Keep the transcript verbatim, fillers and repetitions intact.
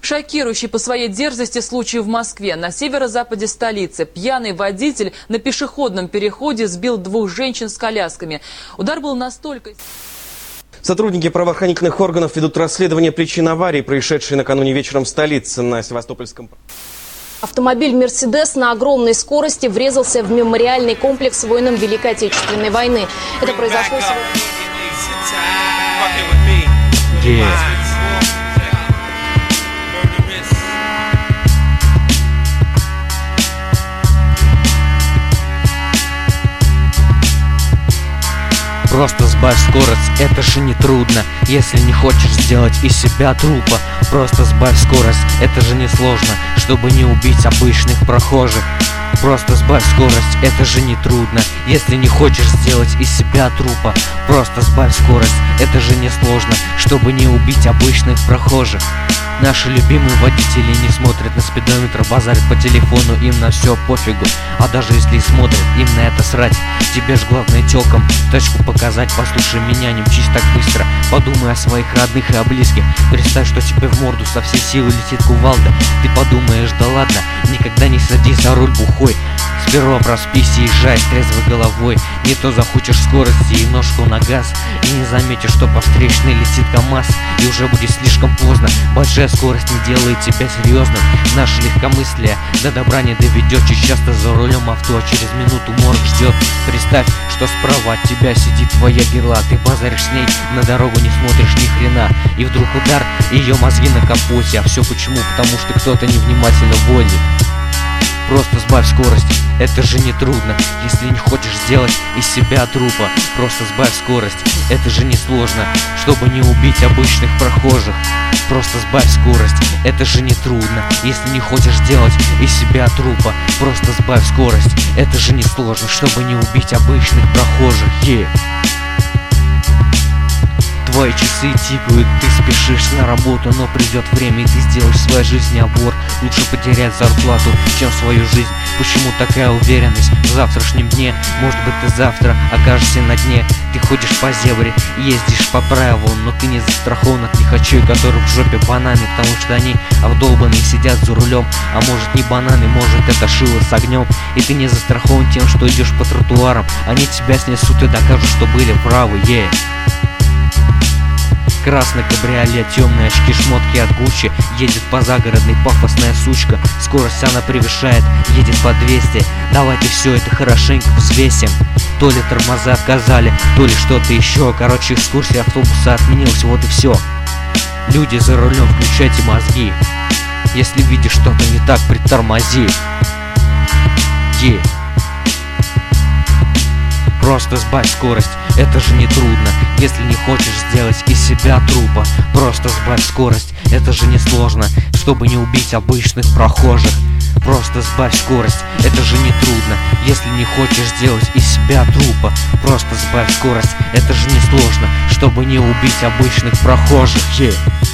Шокирующий по своей дерзости случай в Москве. На северо-западе столицы пьяный водитель на пешеходном переходе сбил двух женщин с колясками. Удар был настолько... Сотрудники правоохранительных органов ведут расследование причин аварии, происшедшей накануне вечером в столице на Севастопольском. Автомобиль «Мерседес» на огромной скорости врезался в мемориальный комплекс воинам Великой Отечественной войны. Это произошло сегодня. Просто сбавь скорость, это же не трудно, если не хочешь сделать из себя трупа. Просто сбавь скорость, это же не сложно, чтобы не убить обычных прохожих. Просто сбавь скорость, это же не трудно, если не хочешь сделать из себя трупа. Просто сбавь скорость, это же не сложно, чтобы не убить обычных прохожих. Наши любимые водители не смотрят на спидометр, базарят по телефону, им на все пофигу. А даже если и смотрят, им на это срать. Тебе ж главное тёлкам точку показать. Послушай меня, не мчись так быстро, подумай о своих родных и о близких. Представь, что тебе в морду со всей силы летит кувалда. Ты подумаешь, да ладно, никогда не садись за руль бухой. Сперва проспись и езжай с трезвой головой. Не то захочешь скорости и ножку на газ, и не заметишь, что по встречной летит КамАЗ. И уже будет слишком поздно. Большая скорость не делает тебя серьезным. Наше легкомыслие до добра не доведет. И часто за рулем авто, а через минуту морг ждет. Представь, что справа от тебя сидит твоя герла. Ты базаришь с ней, на дорогу не смотришь ни хрена. И вдруг удар, и ее мозги на капоте. А все почему? Потому что кто-то невнимательно водит. Просто сбавь скорость, это же не трудно, если не хочешь сделать из себя трупа. Просто сбавь скорость, это же не сложно, чтобы не убить обычных прохожих. Просто сбавь скорость, это же не трудно, если не хочешь сделать из себя трупа. Просто сбавь скорость, это же не сложно, чтобы не убить обычных прохожих. Yeah. Твои часы тикают, ты спешишь на работу, но придет время, и ты сделаешь в своей жизни аборт. Лучше потерять зарплату, чем свою жизнь. Почему такая уверенность в завтрашнем дне? Может быть, ты завтра окажешься на дне. Ты ходишь по зебре, ездишь по правилам, но ты не застрахован от лихачей, которые в жопе бананы, потому что они обдолбанные сидят за рулем. А может, не бананы, может, это шило с огнем. И ты не застрахован тем, что идешь по тротуарам. Они тебя снесут и докажут, что были правы. Yeah. Красный кабриолет, темные очки, шмотки от Гуччи. Едет по загородной пафосная сучка. Скорость она превышает, едет по двести. Давайте все это хорошенько взвесим. То ли тормоза отказали, то ли что-то еще. Короче, экскурсия автобуса отменилась, вот и все. Люди за рулем, включайте мозги. Если видишь что-то не так, притормози. Yeah. Просто сбавь скорость, это же не трудно, если не хочешь сделать из себя трупа. Просто сбавь скорость, это же не сложно, чтобы не убить обычных прохожих. Просто сбавь скорость, это же не трудно, если не хочешь сделать из себя трупа. Просто сбавь скорость, это же не сложно, чтобы не убить обычных прохожих. Yeah.